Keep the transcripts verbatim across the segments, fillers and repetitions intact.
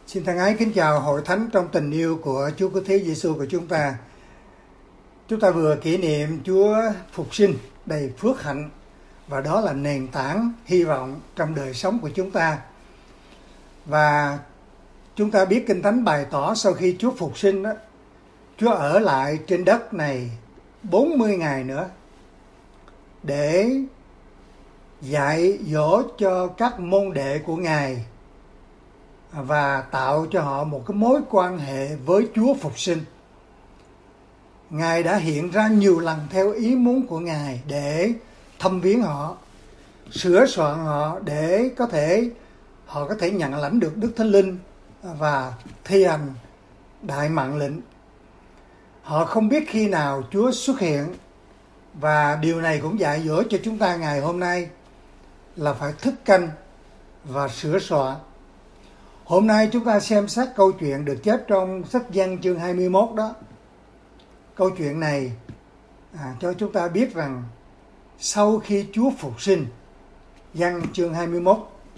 Xin thân ái kính chào hội thánh trong tình yêu của Chúa Cứu Thế Giêsu của chúng ta. Chúng ta vừa kỷ niệm Chúa phục sinh đầy phước hạnh, và đó là nền tảng hy vọng trong đời sống của chúng ta. Và chúng ta biết Kinh Thánh bày tỏ sau khi Chúa phục sinh đó, Chúa ở lại trên đất này bốn mươi ngày nữa để dạy dỗ cho các môn đệ của Ngài và tạo cho họ một cái mối quan hệ với Chúa phục sinh. Ngài đã hiện ra nhiều lần theo ý muốn của Ngài để thăm viếng họ, sửa soạn họ để có thể họ có thể nhận lãnh được Đức Thánh Linh và thi hành đại mạng lệnh. Họ không biết khi nào Chúa xuất hiện, và điều này cũng dạy dỗ cho chúng ta ngày hôm nay là phải thức canh và sửa soạn. Hôm nay chúng ta xem xét câu chuyện được chép trong sách Giăng chương hai mươi mốt đó. Câu chuyện này à, cho chúng ta biết rằng sau khi Chúa phục sinh, Giăng chương hai mươi mốt,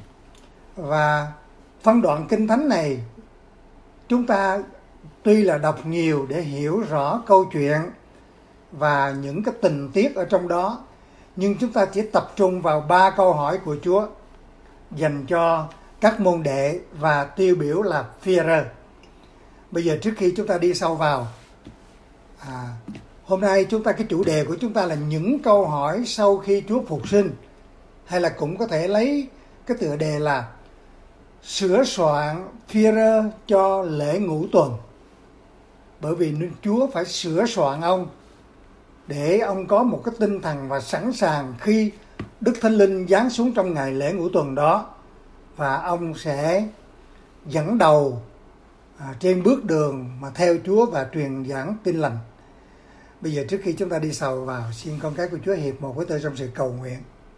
và phân đoạn Kinh Thánh này chúng ta tuy là đọc nhiều để hiểu rõ câu chuyện và những cái tình tiết ở trong đó, nhưng chúng ta chỉ tập trung vào ba câu hỏi của Chúa dành cho các môn đệ và tiêu biểu là Phi-e-rơ. Bây giờ trước khi chúng ta đi sâu vào, à, hôm nay chúng ta cái chủ đề của chúng ta là những câu hỏi sau khi Chúa phục sinh, hay là cũng có thể lấy cái tựa đề là sửa soạn Phi-e-rơ cho lễ ngũ tuần. Bởi vì Chúa phải sửa soạn ông để ông có một cái tinh thần và sẵn sàng khi Đức Thánh Linh giáng xuống trong ngày lễ ngũ tuần đó, và ông sẽ dẫn đầu à, trên bước đường mà theo Chúa và truyền giảng tin lành. Bây giờ trước khi chúng ta đi sâu vào, xin con cái của Chúa hiệp một với tôi trong sự cầu nguyện.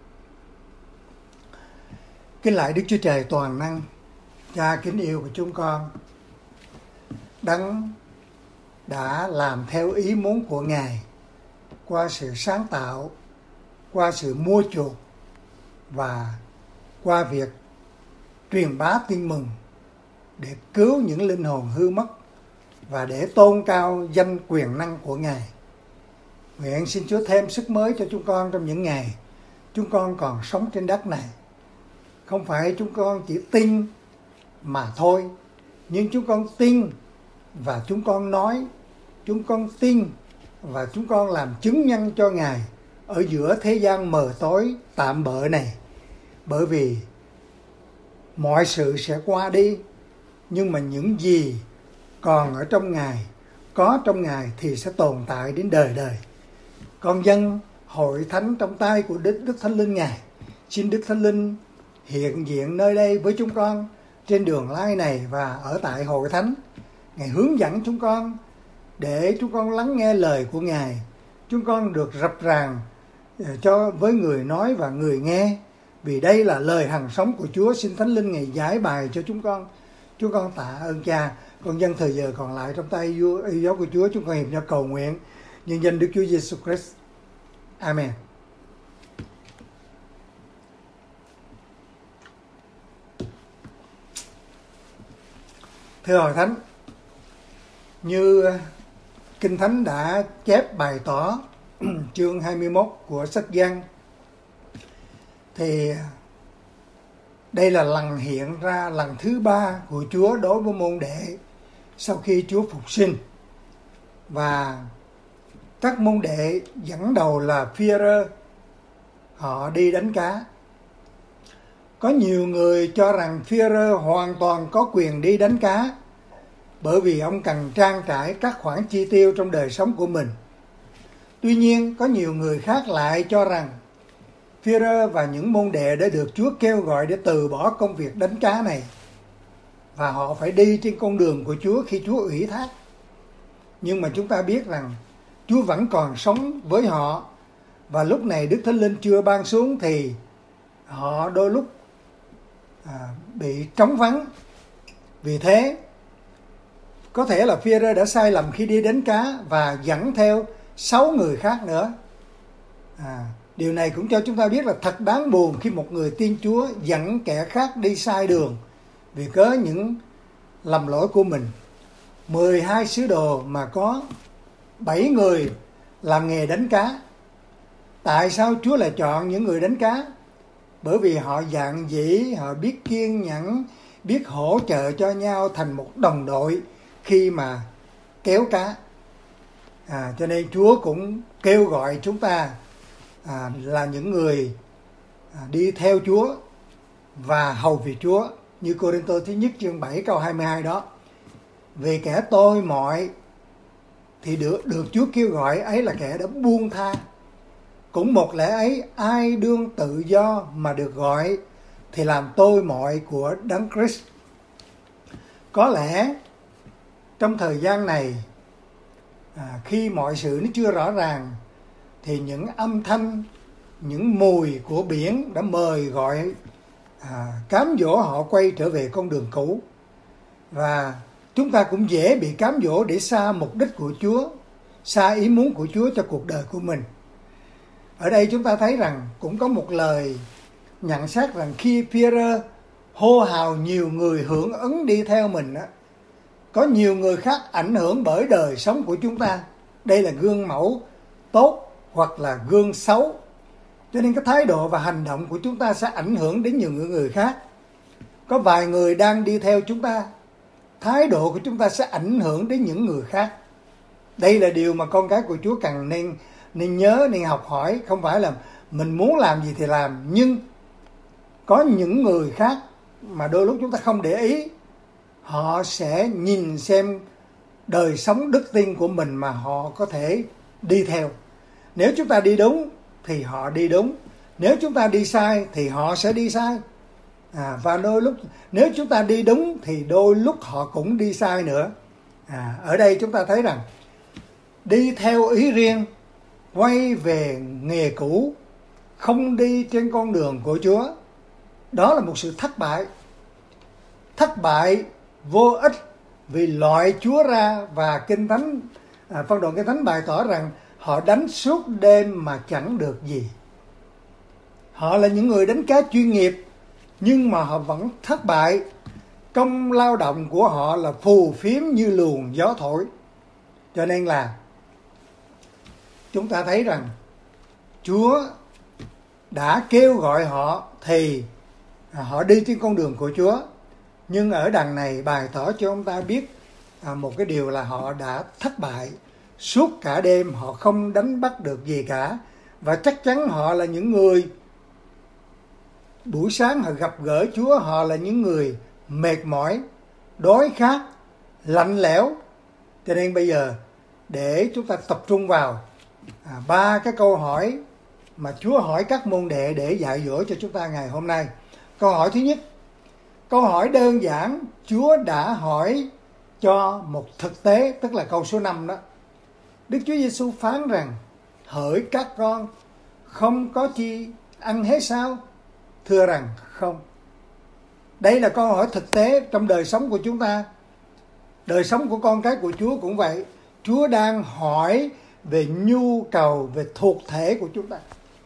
Kính lạy Đức Chúa Trời toàn năng, Cha kính yêu của chúng con, Đấng đã làm theo ý muốn của Ngài qua sự sáng tạo, qua sự mua chuộc và qua việc truyền bá tin mừng để cứu những linh hồn hư mất và để tôn cao danh quyền năng của Ngài. Nguyện xin Chúa thêm sức mới cho chúng con trong những ngày chúng con còn sống trên đất này. Không phải chúng con chỉ tin mà thôi, nhưng chúng con tin và chúng con nói, chúng con tin và chúng con làm chứng nhân cho Ngài ở giữa thế gian mờ tối tạm bợ này. Bởi vì mọi sự sẽ qua đi, nhưng mà những gì còn ở trong Ngài, có trong Ngài thì sẽ tồn tại đến đời đời. Con dâng hội thánh trong tay của Đức, Đức Thánh Linh Ngài. Xin Đức Thánh Linh hiện diện nơi đây với chúng con trên đường lai này và ở tại hội thánh. Ngài hướng dẫn chúng con để chúng con lắng nghe lời của Ngài. Chúng con được rập ràng cho với người nói và người nghe, vì đây là lời hằng sống của Chúa. Xin Thánh Linh Ngài giải bài cho chúng con. Chúng con tạ ơn Cha. Con dâng thời giờ còn lại trong tay yêu dấu của Chúa. Chúng con hiệp nhau cầu nguyện nhân danh Đức Chúa Giêsu Christ. Amen. Thưa hội thánh, như Kinh Thánh đã chép bày tỏ chương hai mươi mốt của sách Giăng, thì đây là lần hiện ra lần thứ ba của Chúa đối với môn đệ sau khi Chúa phục sinh. Và các môn đệ dẫn đầu là Phi-e-rơ, họ đi đánh cá. Có nhiều người cho rằng Phi-e-rơ hoàn toàn có quyền đi đánh cá, bởi vì ông cần trang trải các khoản chi tiêu trong đời sống của mình. Tuy nhiên, có nhiều người khác lại cho rằng Phi-e-rơ và những môn đệ đã được Chúa kêu gọi để từ bỏ công việc đánh cá này, và họ phải đi trên con đường của Chúa khi Chúa ủy thác. Nhưng mà chúng ta biết rằng Chúa vẫn còn sống với họ, và lúc này Đức Thánh Linh chưa ban xuống thì họ đôi lúc à, bị trống vắng. Vì thế, có thể là Phi-e-rơ đã sai lầm khi đi đánh cá và dẫn theo sáu người khác nữa. À, điều này cũng cho chúng ta biết là thật đáng buồn khi một người tin Chúa dẫn kẻ khác đi sai đường vì cớ những lầm lỗi của mình. mười hai sứ đồ mà có bảy người làm nghề đánh cá. Tại sao Chúa lại chọn những người đánh cá? Bởi vì họ dạn dĩ, họ biết kiên nhẫn, biết hỗ trợ cho nhau thành một đồng đội khi mà kéo cá. À, cho nên Chúa cũng kêu gọi chúng ta à, là những người à, đi theo Chúa và hầu việc Chúa, như Cô-rinh-tô thứ nhất chương bảy câu hai mươi hai đó. Vì kẻ tôi mọi thì được, được Chúa kêu gọi ấy là kẻ đã buông tha. Cũng một lẽ ấy, ai đương tự do mà được gọi thì làm tôi mọi của Đấng Christ. Có lẽ trong thời gian này, à, khi mọi sự nó chưa rõ ràng, thì những âm thanh, những mùi của biển đã mời gọi, à, cám dỗ họ quay trở về con đường cũ. Và chúng ta cũng dễ bị cám dỗ để xa mục đích của Chúa, xa ý muốn của Chúa cho cuộc đời của mình. Ở đây chúng ta thấy rằng cũng có một lời nhận xét rằng khi Phi-e-rơ hô hào nhiều người hưởng ứng đi theo mình, có nhiều người khác ảnh hưởng bởi đời sống của chúng ta. Đây là gương mẫu tốt hoặc là gương xấu. Cho nên cái thái độ và hành động của chúng ta sẽ ảnh hưởng đến nhiều người khác. Có vài người đang đi theo chúng ta, thái độ của chúng ta sẽ ảnh hưởng đến những người khác. Đây là điều mà con cái của Chúa cần nên, nên nhớ, nên học hỏi. Không phải là mình muốn làm gì thì làm, nhưng có những người khác mà đôi lúc chúng ta không để ý, họ sẽ nhìn xem đời sống đức tin của mình mà họ có thể đi theo. Nếu chúng ta đi đúng thì họ đi đúng, nếu chúng ta đi sai thì họ sẽ đi sai. À, và đôi lúc nếu chúng ta đi đúng thì đôi lúc họ cũng đi sai nữa. À, ở đây chúng ta thấy rằng đi theo ý riêng, quay về nghề cũ, không đi trên con đường của Chúa, đó là một sự thất bại. Thất bại vô ích, vì loại Chúa ra. Và Kinh Thánh, à, phân đoạn Kinh Thánh bày tỏ rằng họ đánh suốt đêm mà chẳng được gì. Họ là những người đánh cá chuyên nghiệp, nhưng mà họ vẫn thất bại. Công lao động của họ là phù phiếm như luồng gió thổi. Cho nên là chúng ta thấy rằng Chúa đã kêu gọi họ thì họ đi trên con đường của Chúa. Nhưng ở đằng này bày tỏ cho chúng ta biết một cái điều là họ đã thất bại. Suốt cả đêm họ không đánh bắt được gì cả. Và chắc chắn họ là những người, buổi sáng họ gặp gỡ Chúa, họ là những người mệt mỏi, đói khát, lạnh lẽo. Cho nên bây giờ để chúng ta tập trung vào à, ba cái câu hỏi mà Chúa hỏi các môn đệ để dạy dỗ cho chúng ta ngày hôm nay. Câu hỏi thứ nhất, câu hỏi đơn giản Chúa đã hỏi cho một thực tế, tức là câu số năm đó. Đức Chúa Giêsu phán rằng: hỡi các con, không có chi ăn hết sao? Thưa rằng không. Đây là câu hỏi thực tế trong đời sống của chúng ta. Đời sống của con cái của Chúa cũng vậy. Chúa đang hỏi về nhu cầu, về thuộc thể của chúng ta.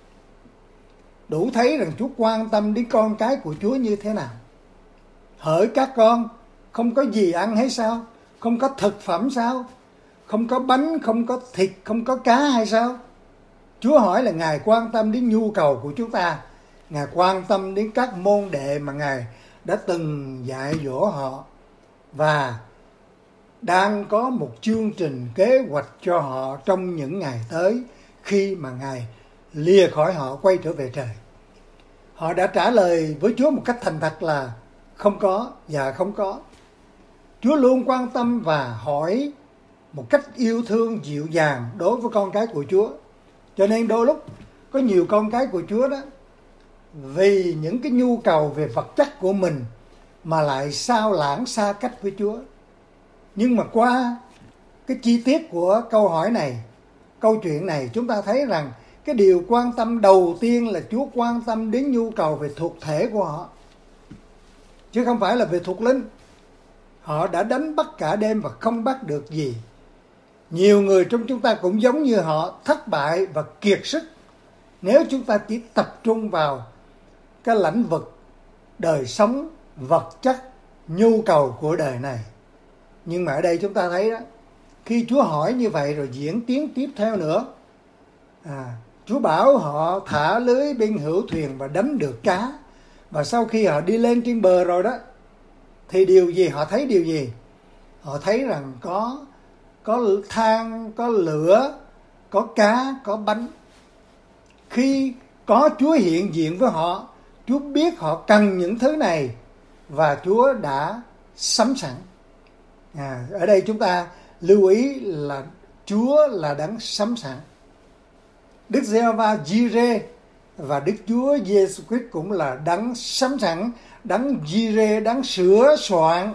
Đủ thấy rằng Chúa quan tâm đến con cái của Chúa như thế nào. Hỡi các con, không có gì ăn hay sao? Không có thực phẩm sao? Không có bánh, không có thịt, không có cá hay sao? Chúa hỏi là Ngài quan tâm đến nhu cầu của chúng ta. Ngài quan tâm đến các môn đệ mà Ngài đã từng dạy dỗ họ. Và đang có một chương trình kế hoạch cho họ trong những ngày tới, khi mà Ngài lìa khỏi họ quay trở về trời. Họ đã trả lời với Chúa một cách thành thật là không có và không có. Chúa luôn quan tâm và hỏi một cách yêu thương dịu dàng đối với con cái của Chúa. Cho nên đôi lúc có nhiều con cái của Chúa đó, vì những cái nhu cầu về vật chất của mình mà lại sao lãng xa cách với Chúa. Nhưng mà qua cái chi tiết của câu hỏi này, câu chuyện này, chúng ta thấy rằng cái điều quan tâm đầu tiên là Chúa quan tâm đến nhu cầu về thuộc thể của họ, chứ không phải là về thuộc linh. Họ đã đánh bắt cả đêm và không bắt được gì. Nhiều người trong chúng ta cũng giống như họ, thất bại và kiệt sức nếu chúng ta chỉ tập trung vào cái lĩnh vực đời sống vật chất nhu cầu của đời này. Nhưng mà ở đây chúng ta thấy đó, khi Chúa hỏi như vậy rồi diễn tiến tiếp theo nữa. À, Chúa bảo họ thả lưới bên hữu thuyền và đánh được cá. Và sau khi họ đi lên trên bờ rồi đó, thì điều gì? Họ thấy điều gì? Họ thấy rằng có, có than, có lửa, có cá, có bánh. Khi có Chúa hiện diện với họ, Chúa biết họ cần những thứ này và Chúa đã sắm sẵn. À, ở đây chúng ta lưu ý là Chúa là đấng sắm sẵn. Đức Giê-hô-va Gi-rê và Đức Chúa Giêsu Christ cũng là đấng sắm sẵn, đấng Gi-rê, đấng sửa soạn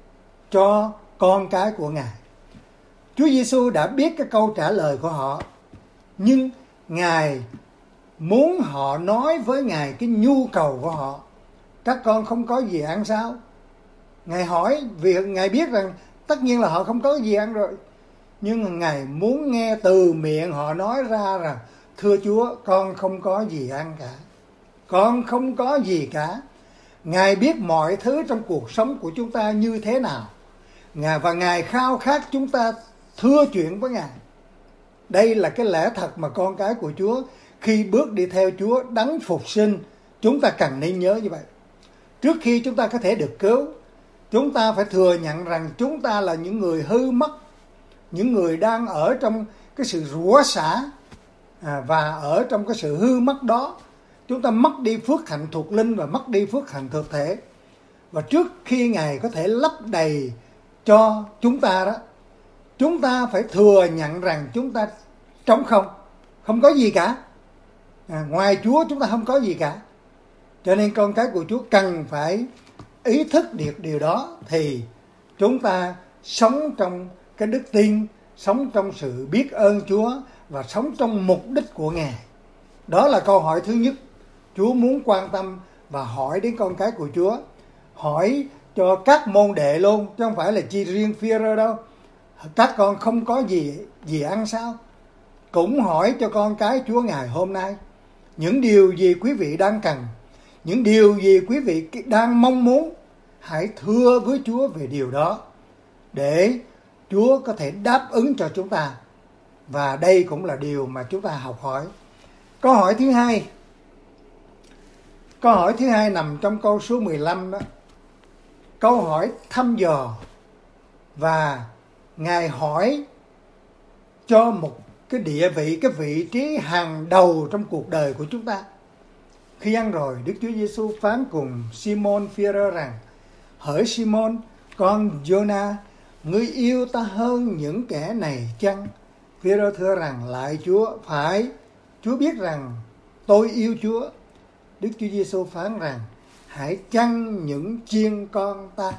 cho con cái của Ngài. Chúa Giêsu đã biết cái câu trả lời của họ, nhưng Ngài muốn họ nói với Ngài cái nhu cầu của họ. Các con không có gì ăn sao? Ngài hỏi vì Ngài biết rằng tất nhiên là họ không có gì ăn rồi. Nhưng Ngài muốn nghe từ miệng họ nói ra rằng: thưa Chúa, con không có gì ăn cả. Con không có gì cả. Ngài biết mọi thứ trong cuộc sống của chúng ta như thế nào. Ngài và Ngài khao khát chúng ta thưa chuyện với Ngài. Đây là cái lẽ thật mà con cái của Chúa khi bước đi theo Chúa đấng phục sinh, chúng ta cần nên nhớ như vậy. Trước khi chúng ta có thể được cứu, chúng ta phải thừa nhận rằng chúng ta là những người hư mất, những người đang ở trong cái sự rủa xả, à, và ở trong cái sự hư mất đó, chúng ta mất đi phước hạnh thuộc linh và mất đi phước hạnh thực thể. Và trước khi Ngài có thể lấp đầy cho chúng ta đó, chúng ta phải thừa nhận rằng chúng ta trống không, không có gì cả. À, ngoài Chúa chúng ta không có gì cả. Cho nên con cái của Chúa cần phải ý thức được điều đó, thì chúng ta sống trong cái đức tin, sống trong sự biết ơn Chúa và sống trong mục đích của Ngài. Đó là câu hỏi thứ nhất Chúa muốn quan tâm và hỏi đến con cái của Chúa. Hỏi cho các môn đệ luôn, chứ không phải là chỉ riêng Phi-e-rơ đâu. Các con không có gì gì ăn sao? Cũng hỏi cho con cái Chúa ngày hôm nay. Những điều gì quý vị đang cần, những điều gì quý vị đang mong muốn, hãy thưa với Chúa về điều đó, để Chúa có thể đáp ứng cho chúng ta. Và đây cũng là điều mà chúng ta học hỏi. Câu hỏi thứ hai, câu hỏi thứ hai nằm trong câu số mười lăm đó. Câu hỏi thăm dò, và Ngài hỏi cho một cái địa vị, cái vị trí hàng đầu trong cuộc đời của chúng ta. Khi ăn rồi, Đức Chúa Giêsu phán cùng Simon Phi-e-rơ rằng: hỡi Simon, con Giô-na, ngươi yêu ta hơn những kẻ này chăng? Phi-e-rơ thưa rằng: lại Chúa, phải, Chúa biết rằng tôi yêu Chúa. Đức Chúa Giêsu phán rằng: hãy chăn những chiên con ta.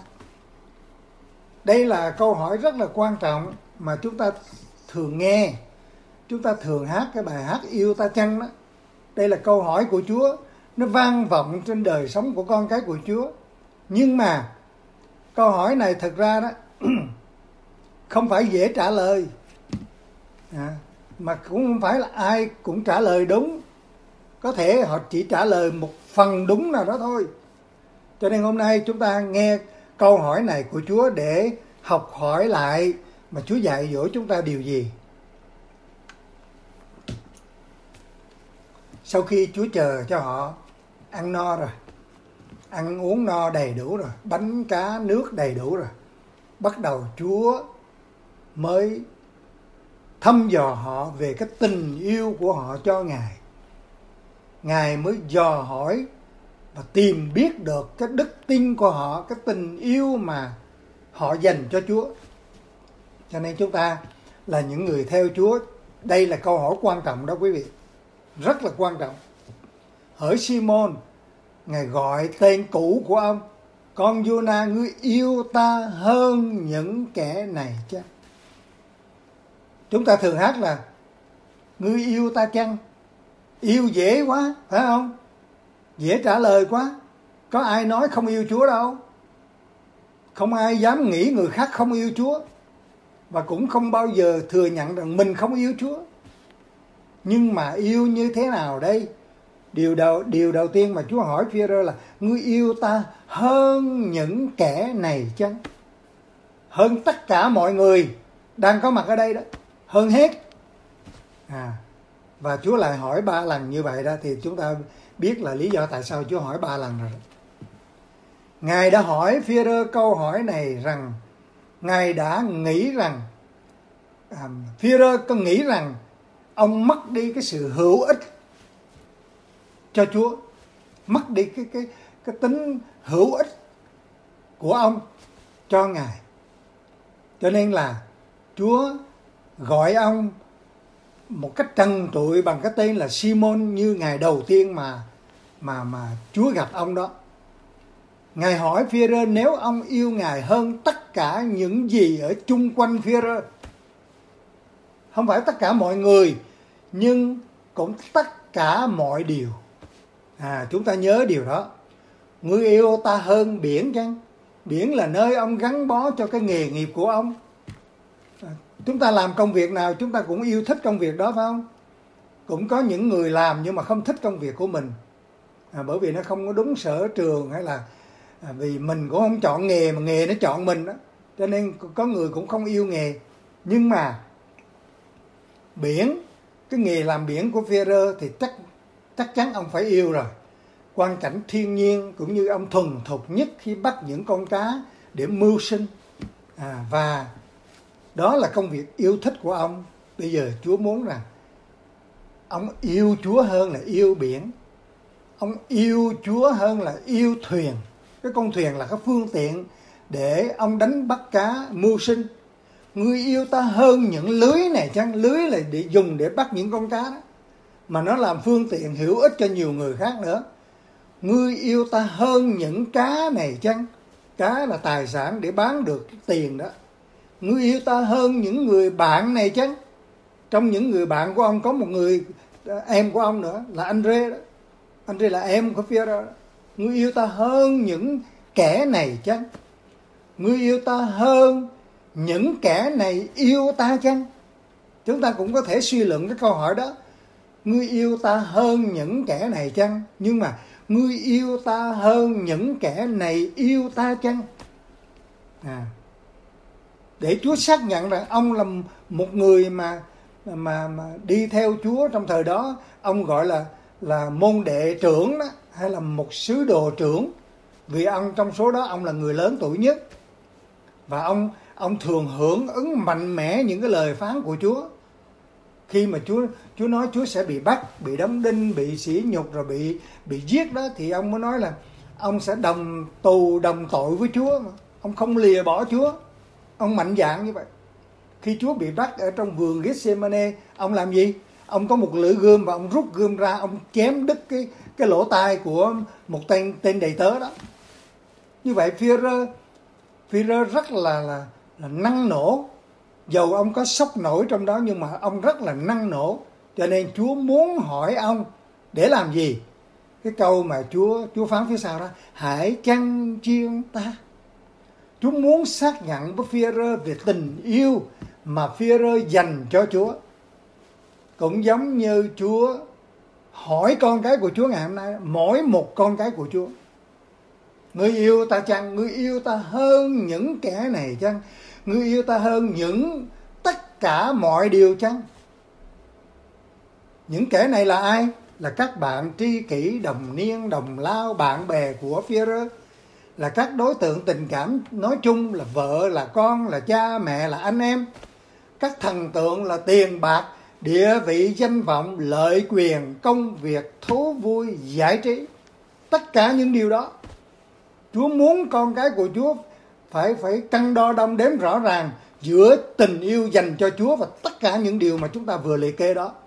Đây là câu hỏi rất là quan trọng mà chúng ta thường nghe. Chúng ta thường hát cái bài hát Yêu Ta Chăng đó. Đây là câu hỏi của Chúa, nó vang vọng trên đời sống của con cái của Chúa. Nhưng mà câu hỏi này thật ra đó không phải dễ trả lời, à, mà cũng không phải là ai cũng trả lời đúng. Có thể họ chỉ trả lời một phần đúng nào đó thôi. Cho nên hôm nay chúng ta nghe câu hỏi này của Chúa để học hỏi lại mà Chúa dạy dỗ chúng ta điều gì. Sau khi Chúa chờ cho họ ăn no rồi, ăn uống no đầy đủ rồi, bánh cá nước đầy đủ rồi, bắt đầu Chúa mới thăm dò họ về cái tình yêu của họ cho Ngài. Ngài mới dò hỏi và tìm biết được cái đức tin của họ, cái tình yêu mà họ dành cho Chúa. Cho nên chúng ta là những người theo Chúa, đây là câu hỏi quan trọng đó quý vị, rất là quan trọng. Hỡi Simon, Ngài gọi tên cũ của ông: con Giô-na, ngươi yêu ta hơn những kẻ này chăng? Chúng ta thường hát là ngươi yêu ta chăng? Yêu dễ quá, phải không? Dễ trả lời quá. Có ai nói không yêu Chúa đâu. Không ai dám nghĩ người khác không yêu Chúa, và cũng không bao giờ thừa nhận rằng mình không yêu Chúa. Nhưng mà yêu như thế nào đây? Điều đầu điều đầu tiên mà Chúa hỏi Phi-e-rơ là: ngươi yêu ta hơn những kẻ này chăng? Hơn tất cả mọi người đang có mặt ở đây đó, hơn hết. À, và Chúa lại hỏi ba lần như vậy đó, thì chúng ta biết là lý do tại sao Chúa hỏi ba lần rồi. Ngài đã hỏi Phi-e-rơ câu hỏi này rằng Ngài đã nghĩ rằng à, Phi-e-rơ có nghĩ rằng ông mất đi cái sự hữu ích cho Chúa, mất đi cái cái cái tính hữu ích của ông cho Ngài. Cho nên là Chúa gọi ông một cách trần trụi bằng cái tên là Simon, như ngày đầu tiên mà mà mà Chúa gặp ông đó. Ngài hỏi Phi-e-rơ nếu ông yêu Ngài hơn tất cả những gì ở chung quanh Phi-e-rơ, không phải tất cả mọi người, nhưng cũng tất cả mọi điều. À, chúng ta nhớ điều đó. Ngươi yêu ta hơn biển chăng? Biển là nơi ông gắn bó cho cái nghề nghiệp của ông. À, chúng ta làm công việc nào chúng ta cũng yêu thích công việc đó, phải không? Cũng có những người làm nhưng mà không thích công việc của mình, à, bởi vì nó không có đúng sở trường, hay là à, vì mình cũng không chọn nghề mà nghề nó chọn mình đó. Cho nên có người cũng không yêu nghề. Nhưng mà biển, cái nghề làm biển của Phi-e-rơ thì chắc chắc chắn ông phải yêu rồi. Quang cảnh thiên nhiên cũng như ông thuần thục nhất khi bắt những con cá để mưu sinh. À, và đó là công việc yêu thích của ông. Bây giờ Chúa muốn rằng ông yêu Chúa hơn là yêu biển. Ông yêu Chúa hơn là yêu thuyền. Cái con thuyền là cái phương tiện để ông đánh bắt cá mưu sinh. Ngươi yêu ta hơn những lưới này chăng? Lưới là để dùng để bắt những con cá đó, mà nó làm phương tiện hữu ích cho nhiều người khác nữa. Ngươi yêu ta hơn những cá này chăng? Cá là tài sản để bán được tiền đó. Ngươi yêu ta hơn những người bạn này chăng? Trong những người bạn của ông có một người em của ông nữa là Andre đó. Andre là em của Phi-e-rơ. Ngươi yêu ta hơn những kẻ này chăng? Ngươi yêu ta hơn những kẻ này yêu ta chăng? Chúng ta cũng có thể suy luận cái câu hỏi đó. Ngươi yêu ta hơn những kẻ này chăng? Nhưng mà ngươi yêu ta hơn những kẻ này yêu ta chăng? À, để Chúa xác nhận rằng ông là một người mà mà mà đi theo Chúa trong thời đó, ông gọi là là môn đệ trưởng đó, hay là một sứ đồ trưởng, vì ông trong số đó ông là người lớn tuổi nhất, và ông ông thường hưởng ứng mạnh mẽ những cái lời phán của Chúa. Khi mà Chúa Chúa nói Chúa sẽ bị bắt, bị đóng đinh, bị sỉ nhục, rồi bị bị giết đó, thì ông mới nói là ông sẽ đồng tù đồng tội với Chúa mà. Ông không lìa bỏ Chúa. Ông mạnh dạn như vậy. Khi Chúa bị bắt ở trong vườn Gethsemane, ông làm gì? Ông có một lưỡi gươm và ông rút gươm ra, ông chém đứt cái cái lỗ tai của một tên tên đầy tớ đó. Như vậy Phi-e-rơ Phi-e-rơ rất là là là năng nổ. Dầu ông có sốc nổi trong đó nhưng mà ông rất là năng nổ. Cho nên Chúa muốn hỏi ông để làm gì? Cái câu mà Chúa Chúa phán phía sau đó: hãy chăn chiên ta. Chúa muốn xác nhận với Phi-e-rơ về tình yêu mà Phi-e-rơ dành cho Chúa. Cũng giống như Chúa hỏi con cái của Chúa ngày hôm nay, mỗi một con cái của Chúa: ngươi yêu ta chăng? Ngươi yêu ta hơn những kẻ này chăng? Ngươi yêu ta hơn những tất cả mọi điều chăng? Những kẻ này là ai? Là các bạn tri kỷ, đồng niên, đồng lao, bạn bè của Phi-e-rơ, là các đối tượng tình cảm nói chung, là vợ, là con, là cha, mẹ, là anh em. Các thần tượng là tiền bạc, địa vị, danh vọng, lợi quyền, công việc, thú vui, giải trí. Tất cả những điều đó Chúa muốn con cái của Chúa phải phải cân đo đong đếm rõ ràng giữa tình yêu dành cho Chúa và tất cả những điều mà chúng ta vừa liệt kê đó.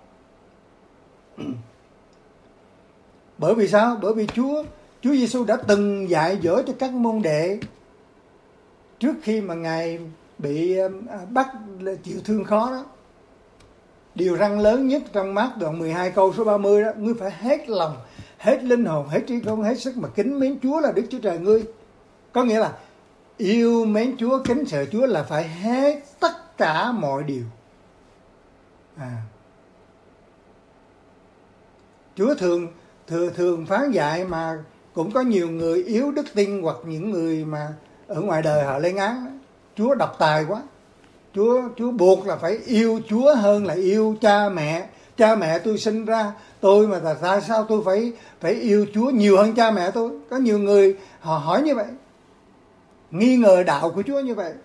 Bởi vì sao? Bởi vì Chúa Chúa Giêsu đã từng dạy dỗ cho các môn đệ trước khi mà Ngài bị bắt chịu thương khó đó. Điều răn lớn nhất trong Mác đoạn mười hai câu số ba mươi đó: ngươi phải hết lòng, hết linh hồn, hết trí khôn, hết sức mà kính mến Chúa là Đức Chúa Trời ngươi. Có nghĩa là yêu mến Chúa, kính sợ Chúa là phải hết tất cả mọi điều. À, Chúa thường thường thường phán dạy mà cũng có nhiều người yếu đức tin hoặc những người mà ở ngoài đời họ lên án Chúa độc tài quá. Chúa Chúa buộc là phải yêu Chúa hơn là yêu cha mẹ. Cha mẹ tôi sinh ra tôi mà tại sao tôi phải phải yêu Chúa nhiều hơn cha mẹ tôi? Có nhiều người họ hỏi như vậy, nghi ngờ đạo của Chúa như vậy.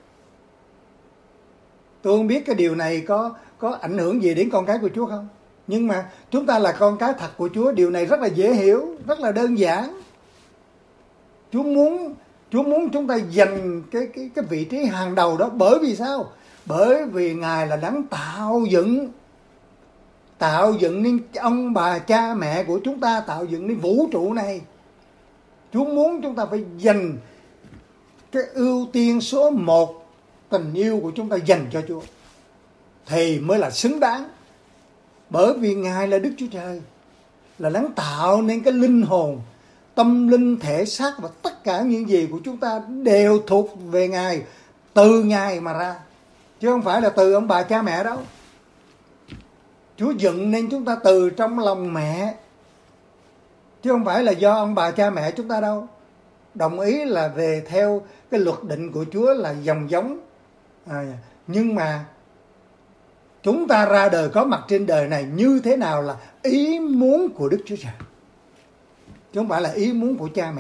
Tôi không biết cái điều này có có ảnh hưởng gì đến con cái của Chúa không. Nhưng mà chúng ta là con cái thật của Chúa, điều này rất là dễ hiểu, rất là đơn giản. Chúa muốn Chúa muốn chúng ta dành cái cái cái vị trí hàng đầu đó, bởi vì sao? Bởi vì Ngài là đấng tạo dựng tạo dựng nên ông bà cha mẹ của chúng ta, tạo dựng nên vũ trụ này. Chúa muốn chúng ta phải dành cái ưu tiên số một, tình yêu của chúng ta dành cho Chúa thì mới là xứng đáng. Bởi vì Ngài là Đức Chúa Trời, là đấng tạo nên cái linh hồn, tâm linh, thể xác và tất cả những gì của chúng ta đều thuộc về Ngài, từ Ngài mà ra, chứ không phải là từ ông bà cha mẹ đâu. Chúa dựng nên chúng ta từ trong lòng mẹ, chứ không phải là do ông bà cha mẹ chúng ta đâu. Đồng ý là về theo cái luật định của Chúa là dòng giống, à, nhưng mà chúng ta ra đời có mặt trên đời này như thế nào là ý muốn của Đức Chúa Trời, chứ không phải là ý muốn của cha mẹ.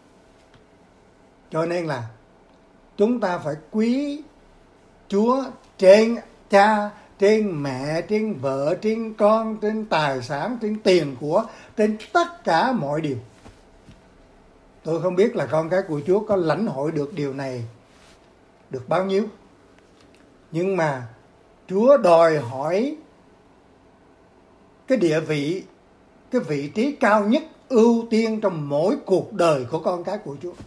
Cho nên là chúng ta phải quý Chúa trên cha, trên mẹ, trên vợ, trên con, trên tài sản, trên tiền của, trên tất cả mọi điều. Tôi không biết là con cái của Chúa có lãnh hội được điều này được bao nhiêu. Nhưng mà Chúa đòi hỏi cái địa vị, cái vị trí cao nhất, ưu tiên trong mỗi cuộc đời của con cái của Chúa.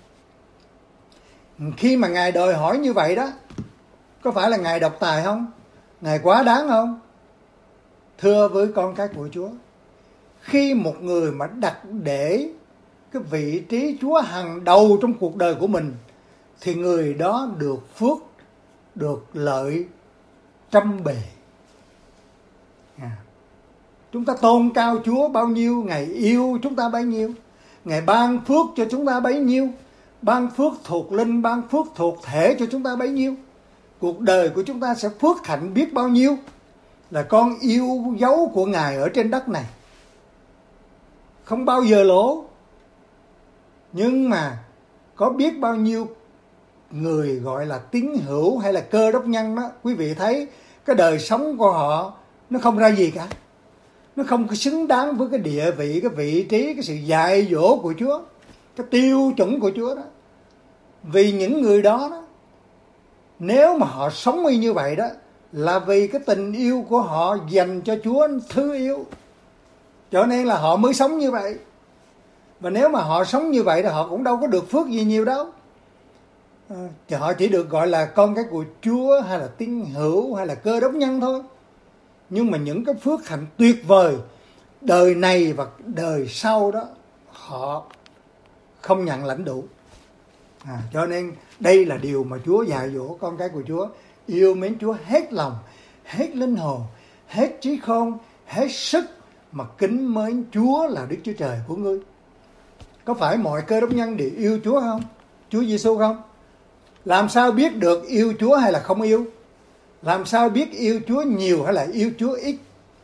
Khi mà Ngài đòi hỏi như vậy đó, có phải là Ngài độc tài không? Ngài quá đáng không? Thưa với con cái của Chúa, khi một người mà đặt để cái vị trí Chúa hàng đầu trong cuộc đời của mình, thì người đó được phước, được lợi trăm bề. À, chúng ta tôn cao Chúa bao nhiêu, Ngài yêu chúng ta bấy nhiêu. Ngài ban phước cho chúng ta bấy nhiêu, ban phước thuộc linh, ban phước thuộc thể cho chúng ta bấy nhiêu. Cuộc đời của chúng ta sẽ phước hạnh biết bao nhiêu, là con yêu dấu của Ngài ở trên đất này, không bao giờ lỗ. Nhưng mà có biết bao nhiêu người gọi là tín hữu hay là cơ đốc nhân đó, quý vị thấy cái đời sống của họ nó không ra gì cả. Nó không có xứng đáng với cái địa vị, cái vị trí, cái sự dạy dỗ của Chúa, cái tiêu chuẩn của Chúa đó. Vì những người đó, đó nếu mà họ sống như vậy đó, là vì cái tình yêu của họ dành cho Chúa thứ yêu, cho nên là họ mới sống như vậy. Và nếu mà họ sống như vậy thì họ cũng đâu có được phước gì nhiều đâu. À, thì họ chỉ được gọi là con cái của Chúa, hay là tín hữu, hay là cơ đốc nhân thôi. Nhưng mà những cái phước hạnh tuyệt vời đời này và đời sau đó, họ không nhận lãnh đủ. À, cho nên đây là điều mà Chúa dạy dỗ con cái của Chúa: yêu mến Chúa hết lòng, hết linh hồn, hết trí khôn, hết sức, mà kính mến Chúa là Đức Chúa Trời của ngươi. Có phải mọi cơ đốc nhân đều yêu Chúa không? Chúa Giêsu không? Làm sao biết được yêu Chúa hay là không yêu? Làm sao biết yêu Chúa nhiều hay là yêu Chúa ít?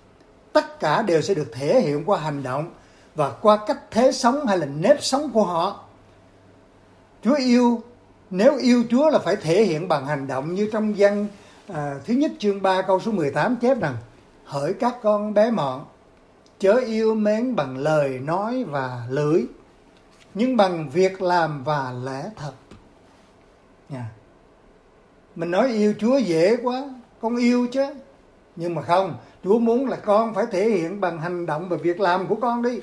Tất cả đều sẽ được thể hiện qua hành động và qua cách thế sống hay là nếp sống của họ. Chúa yêu, nếu yêu Chúa là phải thể hiện bằng hành động, như trong Giăng à, thứ nhất chương ba câu số mười tám chép rằng: hỡi các con bé mọn, chớ yêu mến bằng lời nói và lưỡi, nhưng bằng việc làm và lẽ thật. Yeah. Mình nói yêu Chúa dễ quá, con yêu chứ. Nhưng mà không, Chúa muốn là con phải thể hiện bằng hành động và việc làm của con đi.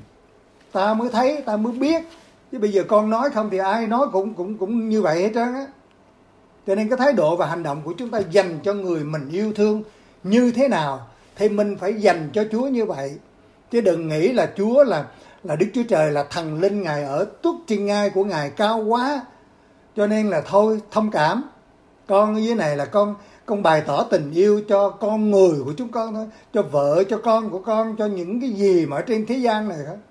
Ta mới thấy, ta mới biết. Chứ bây giờ con nói không thì ai nói cũng cũng cũng như vậy hết trơn á. Cho nên cái thái độ và hành động của chúng ta dành cho người mình yêu thương như thế nào thì mình phải dành cho Chúa như vậy. Chứ đừng nghĩ là Chúa là là Đức Chúa Trời, là thần linh, Ngài ở tuốt trên ngai của Ngài cao quá, cho nên là thôi thông cảm. Con ở dưới này là con con bày tỏ tình yêu cho con người của chúng con thôi, cho vợ, cho con của con, cho những cái gì mà ở trên thế gian này thôi.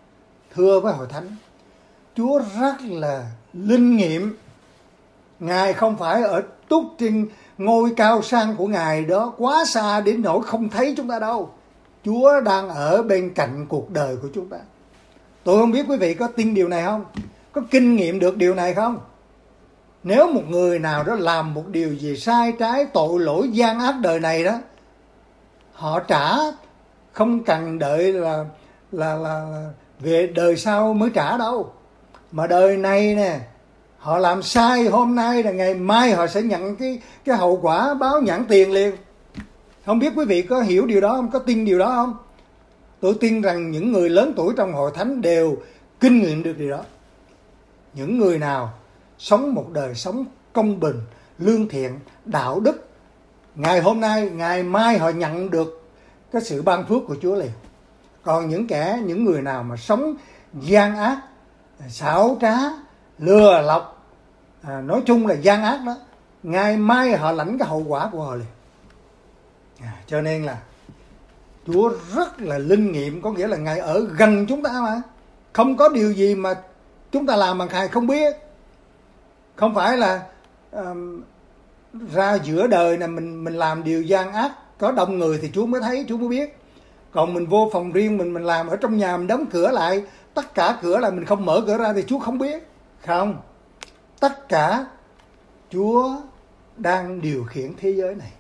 thưa với hội thánh, Chúa rất là linh nghiệm. Ngài không phải ở túc trên ngôi cao sang của Ngài đó quá xa đến nỗi không thấy chúng ta đâu. Chúa đang ở bên cạnh cuộc đời của chúng ta. Tôi không biết quý vị có tin điều này không? Có kinh nghiệm được điều này không? Nếu một người nào đó làm một điều gì sai trái, tội lỗi, gian ác đời này đó, họ trả không cần đợi là là là, là về đời sau mới trả đâu. Mà đời này nè, họ làm sai hôm nay là ngày mai họ sẽ nhận cái cái hậu quả báo nhãn tiền liền. Không biết quý vị có hiểu điều đó không? Có tin điều đó không? Tôi tin rằng những người lớn tuổi trong hội thánh đều kinh nghiệm được điều đó. Những người nào sống một đời sống công bình, lương thiện, đạo đức, ngày hôm nay, ngày mai họ nhận được cái sự ban phước của Chúa liền. Còn những kẻ, những người nào mà sống gian ác, xảo trá, lừa lọc, à, nói chung là gian ác đó, ngày mai họ lãnh cái hậu quả của họ liền. À, cho nên là Chúa rất là linh nghiệm, có nghĩa là Ngài ở gần chúng ta mà. Không có điều gì mà chúng ta làm mà Ngài không biết. Không phải là um, ra giữa đời này mình mình làm điều gian ác, có đông người thì Chúa mới thấy, Chúa mới biết. Còn mình vô phòng riêng mình mình làm ở trong nhà, mình đóng cửa lại, tất cả cửa là mình không mở cửa ra thì Chúa không biết. Không, tất cả Chúa đang điều khiển thế giới này.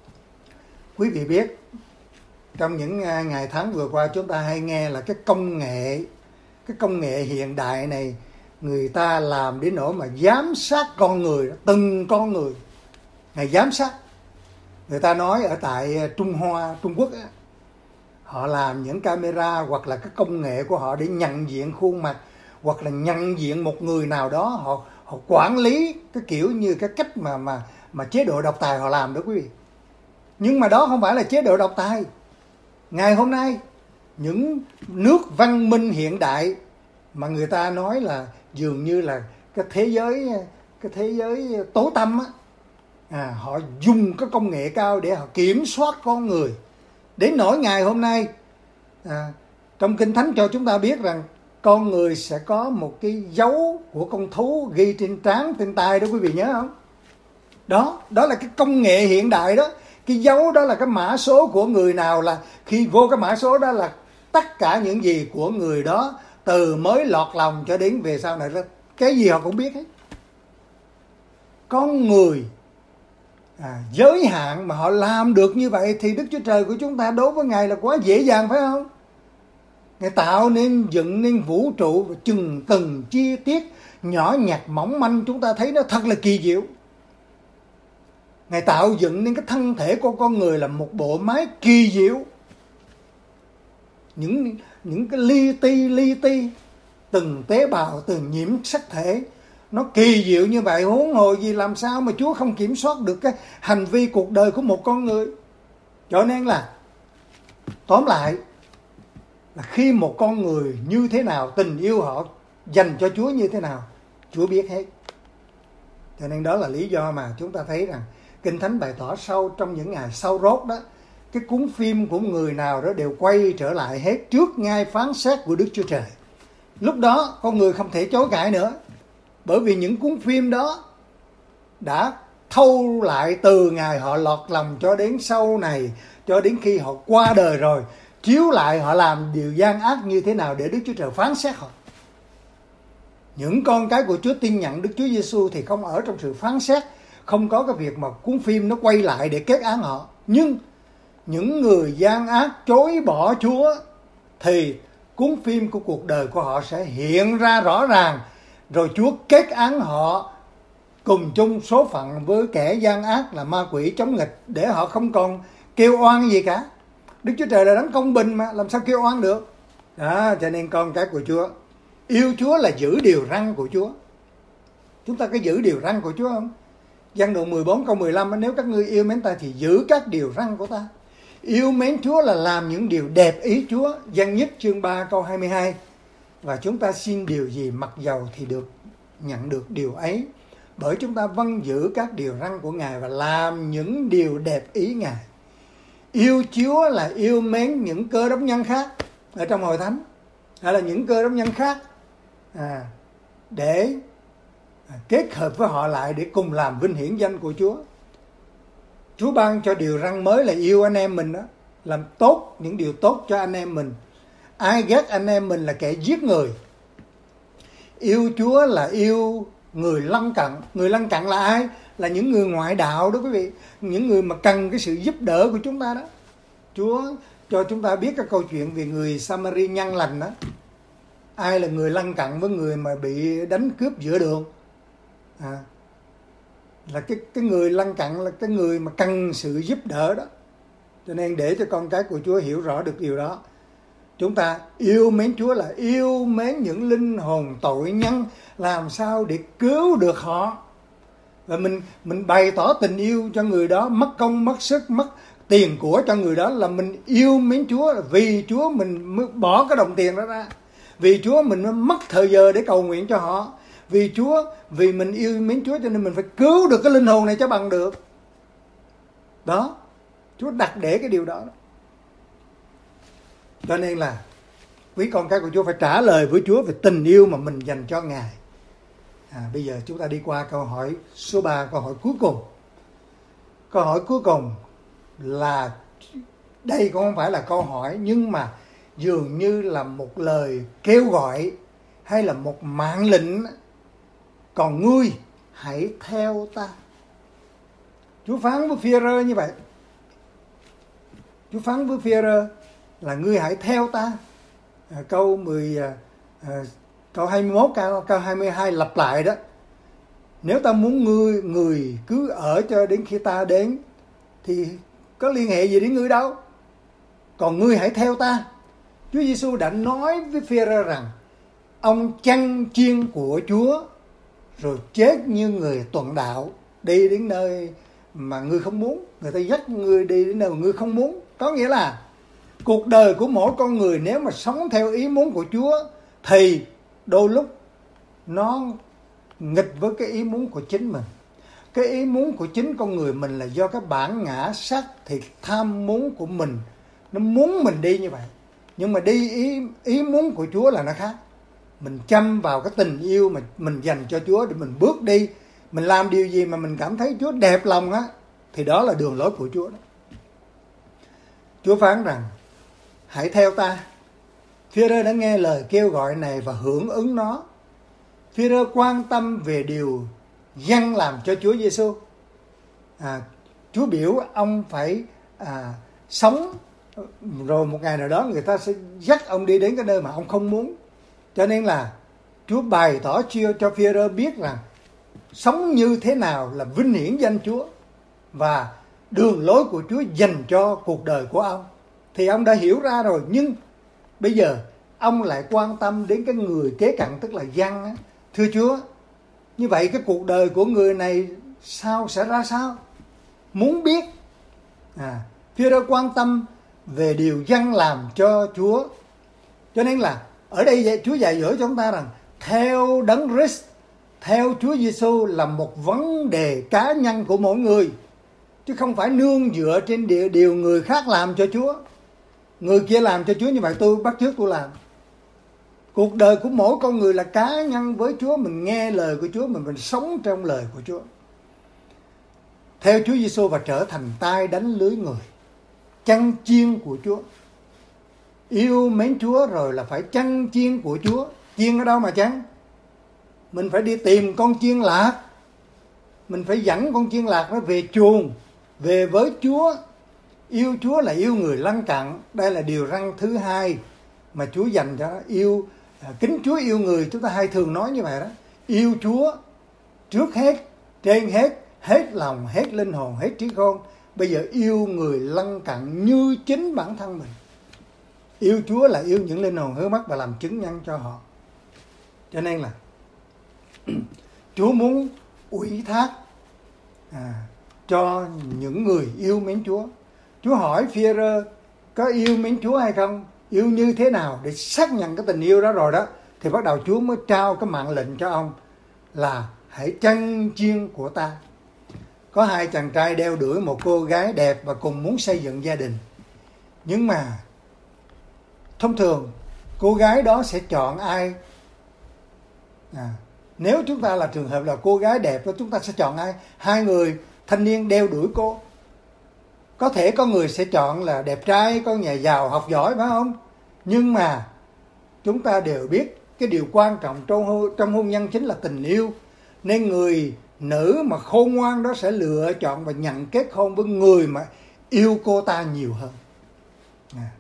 Quý vị biết, trong những ngày tháng vừa qua chúng ta hay nghe là cái công nghệ, cái công nghệ hiện đại này, người ta làm đến nỗi mà giám sát con người, từng con người, Ngài giám sát. Người ta nói ở tại Trung Hoa, Trung Quốc á, họ làm những camera hoặc là cái công nghệ của họ để nhận diện khuôn mặt, hoặc là nhận diện một người nào đó, họ họ quản lý cái kiểu như cái cách mà mà mà chế độ độc tài họ làm đó quý vị. Nhưng mà đó không phải là chế độ độc tài. Ngày hôm nay những nước văn minh hiện đại mà người ta nói là dường như là cái thế giới cái thế giới tối tăm á, à, họ dùng cái công nghệ cao để họ kiểm soát con người. Đến nỗi ngày hôm nay, à, trong Kinh Thánh cho chúng ta biết rằng con người sẽ có một cái dấu của con thú ghi trên trán, trên tay đó, quý vị nhớ không? Đó, đó là cái công nghệ hiện đại đó. Cái dấu đó là cái mã số của người nào, là khi vô cái mã số đó là tất cả những gì của người đó, từ mới lọt lòng cho đến về sau này, cái gì họ cũng biết hết. Con người à, giới hạn mà họ làm được như vậy thì Đức Chúa Trời của chúng ta đối với Ngài là quá dễ dàng, phải không? Ngài tạo nên, dựng nên vũ trụ và chừng từng chi tiết nhỏ nhặt mỏng manh, chúng ta thấy nó thật là kỳ diệu. Ngài tạo dựng nên cái thân thể của con người là một bộ máy kỳ diệu. Những, những cái li ti li ti, từng tế bào, từng nhiễm sắc thể, nó kỳ diệu như vậy, huống hồ gì làm sao mà Chúa không kiểm soát được cái hành vi cuộc đời của một con người. Cho nên là tóm lại là khi một con người như thế nào, tình yêu họ dành cho Chúa như thế nào, Chúa biết hết. Cho nên đó là lý do mà chúng ta thấy rằng Kinh Thánh bày tỏ sau trong những ngày sau rốt đó, cái cuốn phim của người nào đó đều quay trở lại hết trước ngai phán xét của Đức Chúa Trời. Lúc đó con người không thể chối cãi nữa, bởi vì những cuốn phim đó đã thâu lại từ ngày họ lọt lòng cho đến sau này, cho đến khi họ qua đời rồi, chiếu lại họ làm điều gian ác như thế nào để Đức Chúa Trời phán xét họ. Những con cái của Chúa tin nhận Đức Chúa Giêsu thì không ở trong sự phán xét, không có cái việc mà cuốn phim nó quay lại để kết án họ. Nhưng những người gian ác chối bỏ Chúa thì cuốn phim của cuộc đời của họ sẽ hiện ra rõ ràng, rồi Chúa kết án họ cùng chung số phận với kẻ gian ác là ma quỷ chống nghịch, để họ không còn kêu oan gì cả. Đức Chúa Trời là đấng công bình mà, làm sao kêu oan được. Đó, cho nên con cái của Chúa yêu Chúa là giữ điều răn của Chúa. Chúng ta có giữ điều răn của Chúa không? Giăng đoạn mười bốn câu mười lăm, nếu các ngươi yêu mến ta thì giữ các điều răn của ta. Yêu mến Chúa là làm những điều đẹp ý Chúa. Giăng nhất chương ba câu hai mươi hai. Và chúng ta xin điều gì mặc dầu thì được nhận được điều ấy, bởi chúng ta vâng giữ các điều răn của Ngài và làm những điều đẹp ý Ngài. Yêu Chúa là yêu mến những cơ đốc nhân khác ở trong hội thánh. hay là những cơ đốc nhân khác, à, để kết hợp với họ lại để cùng làm vinh hiển danh của Chúa. Chúa ban cho điều răn mới là yêu anh em mình đó, làm tốt những điều tốt cho anh em mình. Ai ghét anh em mình là kẻ giết người. Yêu Chúa là yêu người lân cận. Người lân cận là ai? Là những người ngoại đạo đó quý vị, những người mà cần cái sự giúp đỡ của chúng ta đó. Chúa cho chúng ta biết cái câu chuyện về người Samari nhân lành đó. Ai là người lân cận với người mà bị đánh cướp giữa đường? À, là cái cái người lân cận là cái người mà cần sự giúp đỡ đó. Cho nên để cho con cái của Chúa hiểu rõ được điều đó, chúng ta yêu mến Chúa là yêu mến những linh hồn tội nhân, làm sao để cứu được họ. Và mình mình bày tỏ tình yêu cho người đó, mất công mất sức mất tiền của cho người đó, là mình yêu mến Chúa. Vì Chúa mình mới bỏ cái đồng tiền đó ra, vì Chúa mình mới mất thời giờ để cầu nguyện cho họ, vì Chúa vì mình yêu mến Chúa cho nên mình phải cứu được cái linh hồn này cho bằng được. Đó, Chúa đặt để cái điều đó. Cho nên là quý con cái của Chúa phải trả lời với Chúa về tình yêu mà mình dành cho Ngài. À, bây giờ chúng ta đi qua câu hỏi số ba, câu hỏi cuối cùng. Câu hỏi cuối cùng là, đây cũng không phải là câu hỏi, nhưng mà dường như là một lời kêu gọi hay là một mạng lệnh. Còn ngươi hãy theo ta. Chúa phán với Phi-e-rơ như vậy. Chúa phán với Phi-e-rơ là ngươi hãy theo ta. À, câu mười, à, câu hai mươi mốt, câu, câu hai mươi hai lặp lại đó. Nếu ta muốn ngươi, người cứ ở cho đến khi ta đến, thì có liên hệ gì đến ngươi đâu. Còn ngươi hãy theo ta. Chúa Giêsu đã nói với Phi-e-rơ rằng ông chăn chiên của Chúa rồi chết như người tuần đạo, đi đến nơi mà ngươi không muốn. Người ta dắt ngươi đi đến nơi mà ngươi không muốn. Có nghĩa là cuộc đời của mỗi con người nếu mà sống theo ý muốn của Chúa thì đôi lúc nó nghịch với cái ý muốn của chính mình. Cái ý muốn của chính con người mình là do cái bản ngã xác thịt tham muốn của mình, nó muốn mình đi như vậy. Nhưng mà đi ý, ý muốn của Chúa là nó khác. Mình chăm vào cái tình yêu mà mình dành cho Chúa để mình bước đi. Mình làm điều gì mà mình cảm thấy Chúa đẹp lòng á, thì đó là đường lối của Chúa đó. Chúa phán rằng hãy theo ta. Phi-e-rơ đã nghe lời kêu gọi này và hưởng ứng nó. Phi-e-rơ quan tâm về điều dân làm cho Chúa Giêsu. À, Chúa biểu ông phải à, sống, rồi một ngày nào đó người ta sẽ dắt ông đi đến cái nơi mà ông không muốn. Cho nên là Chúa bày tỏ chiêu cho Phi-e-rơ biết rằng sống như thế nào là vinh hiển danh Chúa và đường lối của Chúa dành cho cuộc đời của ông. Thì ông đã hiểu ra rồi, nhưng bây giờ ông lại quan tâm đến cái người kế cận, tức là dân á. Thưa Chúa, như vậy cái cuộc đời của người này sao sẽ ra sao? Muốn biết. À, Phi-e-rơ quan tâm về điều dân làm cho Chúa. Cho nên là ở đây Chúa dạy dỗ cho chúng ta rằng theo Đấng Christ, theo Chúa Giêsu là một vấn đề cá nhân của mỗi người, chứ không phải nương dựa trên điều, điều người khác làm cho Chúa. Người kia làm cho Chúa như vậy tôi bắt chước tôi làm. Cuộc đời của mỗi con người là cá nhân với Chúa. Mình nghe lời của Chúa, mình, mình sống trong lời của Chúa. Theo Chúa Giêsu và trở thành tay đánh lưới người, chăn chiên của Chúa. Yêu mến Chúa rồi là phải chăn chiên của Chúa. Chiên ở đâu mà chăn? Mình phải đi tìm con chiên lạc. Mình phải dẫn con chiên lạc nó về chuồng, về với Chúa. Yêu Chúa là yêu người lân cận. Đây là điều răn thứ hai mà Chúa dành cho nó. Yêu, kính Chúa yêu người, chúng ta hay thường nói như vậy đó. Yêu Chúa trước hết, trên hết, hết lòng, hết linh hồn, hết trí khôn. Bây giờ yêu người lân cận như chính bản thân mình. Yêu Chúa là yêu những linh hồn hứa mất và làm chứng nhân cho họ. Cho nên là Chúa muốn ủy thác à, cho những người yêu mến Chúa. Chúa hỏi Phi-e-rơ có yêu mến Chúa hay không? Yêu như thế nào để xác nhận cái tình yêu đó rồi đó. Thì bắt đầu Chúa mới trao cái mạng lệnh cho ông là hãy chăn chiên của ta. Có hai chàng trai đeo đuổi một cô gái đẹp và cùng muốn xây dựng gia đình. Nhưng mà thông thường cô gái đó sẽ chọn ai? À, nếu chúng ta là trường hợp là cô gái đẹp đó, chúng ta sẽ chọn ai? Hai người thanh niên đeo đuổi cô. Có thể có người sẽ chọn là đẹp trai, có nhà giàu, học giỏi, phải không? Nhưng mà chúng ta đều biết cái điều quan trọng trong hôn, trong hôn nhân chính là tình yêu. Nên người nữ mà khôn ngoan đó sẽ lựa chọn và nhận kết hôn với người mà yêu cô ta nhiều hơn. À,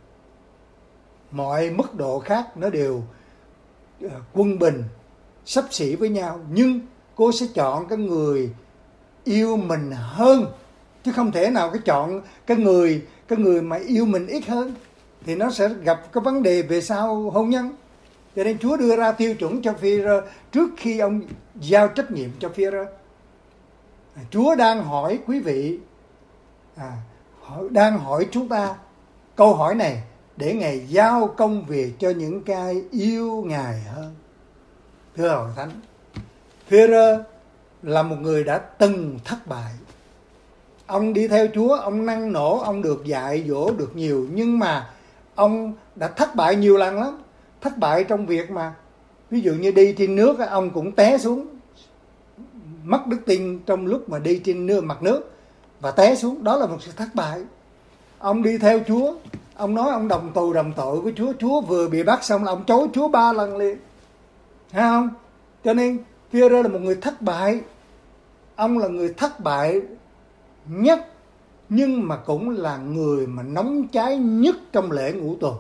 mọi mức độ khác nó đều uh, quân bình, xấp xỉ với nhau. Nhưng cô sẽ chọn cái người yêu mình hơn. Chứ không thể nào cái chọn cái người cái người mà yêu mình ít hơn. Thì nó sẽ gặp cái vấn đề về sau hôn nhân. Cho nên Chúa đưa ra tiêu chuẩn cho Phi-e-rơ trước khi ông giao trách nhiệm cho Phi-e-rơ. À, Chúa đang hỏi quý vị, à, đang hỏi chúng ta câu hỏi này để Ngài giao công việc cho những cái yêu Ngài hơn. Thưa Hội Thánh, Phi-e-rơ là một người đã từng thất bại. Ông đi theo Chúa, ông năng nổ, ông được dạy dỗ được nhiều. Nhưng mà ông đã thất bại nhiều lần lắm. Thất bại trong việc mà, ví dụ như đi trên nước, ông cũng té xuống. Mất đức tin trong lúc mà đi trên nước, mặt nước và té xuống. Đó là một sự thất bại. Ông đi theo Chúa, ông nói ông đồng tù đồng tội với Chúa. Chúa vừa bị bắt xong là ông chối Chúa ba lần liền. Thấy không? Cho nên Phi-e-rơ là một người thất bại. Ông là người thất bại nhất, nhưng mà cũng là người mà nóng cháy nhất trong lễ ngũ tuần.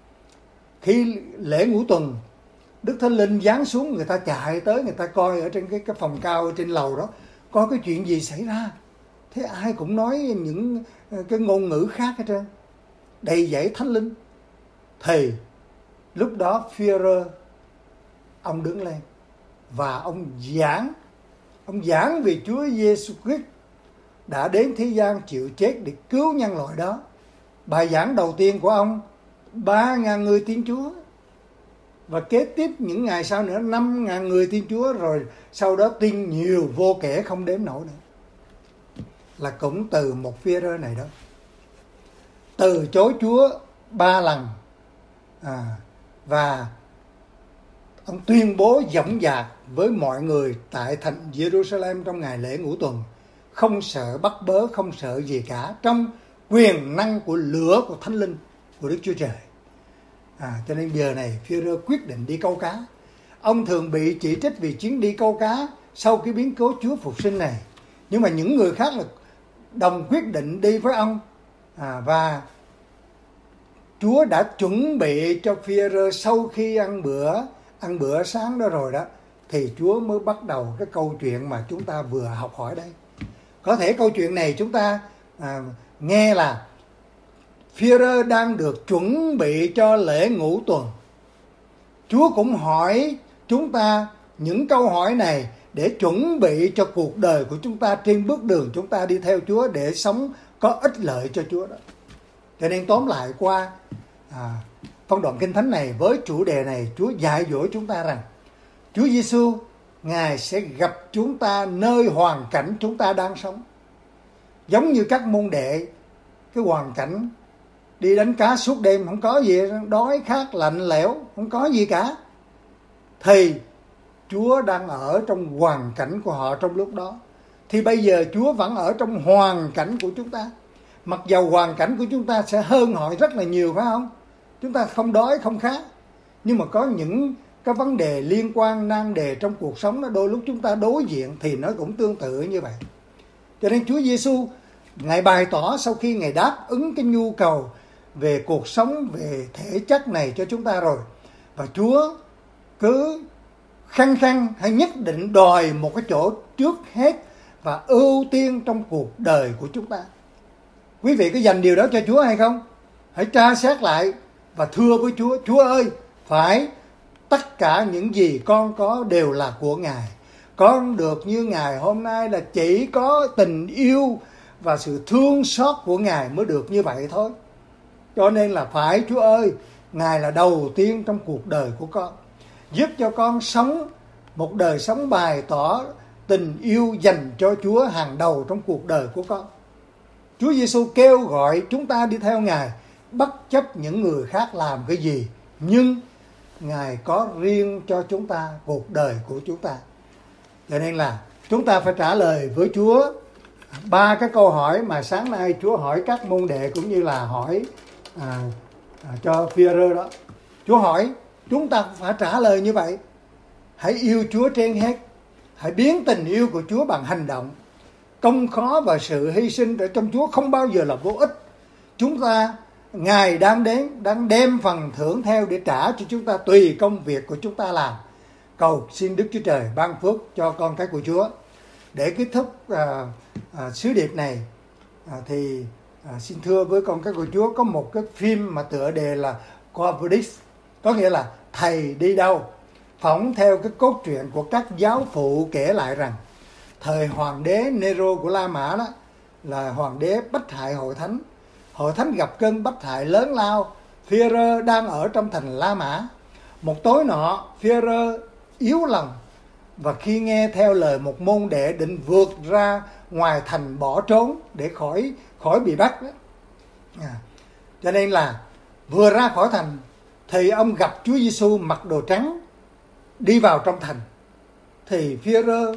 Khi lễ ngũ tuần, Đức Thánh Linh giáng xuống, người ta chạy tới, người ta coi ở trên cái, cái phòng cao ở trên lầu đó, có cái chuyện gì xảy ra. Thế ai cũng nói những cái ngôn ngữ khác hết trơn, đầy dẫy Thánh Linh. Thì lúc đó Phi-e-rơ, ông đứng lên và ông giảng, ông giảng về Chúa Giêsu Christ đã đến thế gian chịu chết để cứu nhân loại đó. Bài giảng đầu tiên của ông, ba ngàn người tin Chúa. Và kế tiếp những ngày sau nữa, năm ngàn người tin Chúa. Rồi sau đó tin nhiều vô kể không đếm nổi nữa. Là cũng từ một Phi-e-rơ này đó. Từ chối Chúa ba lần. À, và ông tuyên bố dõng dạc với mọi người tại thành Jerusalem trong ngày lễ ngũ tuần. Không sợ bắt bớ, không sợ gì cả, trong quyền năng của lửa của Thánh Linh của Đức Chúa Trời. À, cho nên giờ này Phi-e-rơ quyết định đi câu cá. Ông thường bị chỉ trích vì chuyến đi câu cá sau cái biến cố Chúa phục sinh này. Nhưng mà những người khác là đồng quyết định đi với ông. À, và Chúa đã chuẩn bị cho Phi-e-rơ sau khi ăn bữa ăn bữa sáng đó rồi đó, thì Chúa mới bắt đầu cái câu chuyện mà chúng ta vừa học hỏi đây. Có thể câu chuyện này chúng ta à, nghe là Phi-e-rơ đang được chuẩn bị cho lễ ngũ tuần. Chúa cũng hỏi chúng ta những câu hỏi này để chuẩn bị cho cuộc đời của chúng ta trên bước đường chúng ta đi theo Chúa để sống có ích lợi cho Chúa đó. Cho nên tóm lại qua à, phân đoạn Kinh Thánh này với chủ đề này, Chúa dạy dỗ chúng ta rằng Chúa Giêsu Ngài sẽ gặp chúng ta nơi hoàn cảnh chúng ta đang sống. Giống như các môn đệ, cái hoàn cảnh đi đánh cá suốt đêm, không có gì, đói khát lạnh lẽo, không có gì cả. Thì Chúa đang ở trong hoàn cảnh của họ trong lúc đó. Thì bây giờ Chúa vẫn ở trong hoàn cảnh của chúng ta. Mặc dầu hoàn cảnh của chúng ta sẽ hơn họ rất là nhiều, phải không? Chúng ta không đói, không khát. Nhưng mà có những cái vấn đề liên quan, nan đề trong cuộc sống đó, đôi lúc chúng ta đối diện thì nó cũng tương tự như vậy. Cho nên Chúa Giêsu Ngài bày tỏ sau khi Ngài đáp ứng cái nhu cầu về cuộc sống, về thể chất này cho chúng ta rồi. Và Chúa cứ khăng khăng hay nhất định đòi một cái chỗ trước hết và ưu tiên trong cuộc đời của chúng ta. Quý vị có dành điều đó cho Chúa hay không? Hãy tra xét lại và thưa với Chúa: Chúa ơi, phải tất cả những gì con có đều là của Ngài. Con được như Ngài hôm nay là chỉ có tình yêu và sự thương xót của Ngài mới được như vậy thôi. Cho nên là phải, Chúa ơi, Ngài là đầu tiên trong cuộc đời của con. Giúp cho con sống một đời sống bày tỏ tình yêu dành cho Chúa hàng đầu trong cuộc đời của con. Chúa Giêsu kêu gọi chúng ta đi theo Ngài bất chấp những người khác làm cái gì. Nhưng Ngài có riêng cho chúng ta cuộc đời của chúng ta. Cho nên là chúng ta phải trả lời với Chúa ba cái câu hỏi mà sáng nay Chúa hỏi các môn đệ cũng như là hỏi à, à, cho Phi-e-rơ đó. Chúa hỏi chúng ta phải trả lời như vậy. Hãy yêu Chúa trên hết. Hãy biến tình yêu của Chúa bằng hành động. Công khó và sự hy sinh ở trong Chúa không bao giờ là vô ích. Chúng ta, Ngài đang đến, đang đem phần thưởng theo để trả cho chúng ta tùy công việc của chúng ta làm. Cầu xin Đức Chúa Trời ban phước cho con cái của Chúa. Để kết thúc à, à, sứ điệp này à, thì à, xin thưa với con cái của Chúa, có một cái phim mà tựa đề là Quo Vadis, có nghĩa là thầy đi đâu, phỏng theo cái cốt truyện của các giáo phụ kể lại rằng thời hoàng đế Nero của La Mã đó là hoàng đế bách hại hội thánh. Hội thánh gặp cơn bách hại lớn lao. Phi-e-rơ đang ở trong thành La Mã. Một tối nọ, Phi-e-rơ yếu lòng và khi nghe theo lời một môn đệ định vượt ra ngoài thành bỏ trốn để khỏi khỏi bị bắt đó. À, cho nên là vừa ra khỏi thành thì ông gặp Chúa Giêsu mặc đồ trắng đi vào trong thành. Thì Phi-e-rơ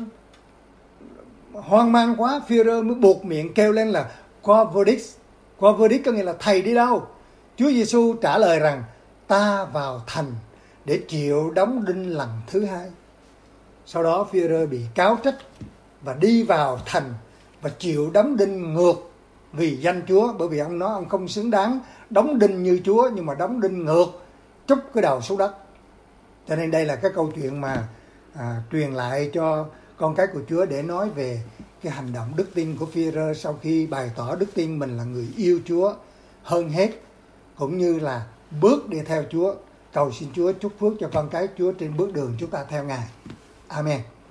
hoang mang quá, Phi-e-rơ mới buộc miệng kêu lên là Quo Vadis. Quo Vadis có nghĩa là thầy đi đâu? Chúa Giêsu trả lời rằng ta vào thành để chịu đóng đinh lần thứ hai. Sau đó Phi-e-rơ bị cáo trách và đi vào thành và chịu đóng đinh ngược vì danh Chúa, bởi vì ông nói ông không xứng đáng đóng đinh như Chúa, nhưng mà đóng đinh ngược, trút cái đầu xuống đất. Cho nên đây là cái câu chuyện mà à, truyền lại cho con cái của Chúa để nói về cái hành động đức tin của Phi-e-rơ sau khi bày tỏ đức tin mình là người yêu Chúa hơn hết, cũng như là bước đi theo Chúa. Cầu xin Chúa chúc phước cho con cái Chúa trên bước đường chúng ta theo Ngài. Amen.